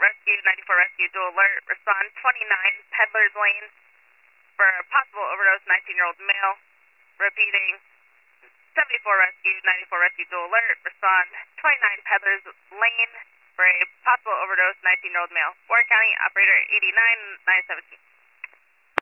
Rescue, 94 Rescue, dual alert. Respond 29 Peddler's Lane for a possible overdose, 19-year-old male. Repeating, 74 Rescue, 94 Rescue, dual alert. Respond 29 Peddler's Lane for a possible overdose, 19-year-old male. Warren County, operator 89 917.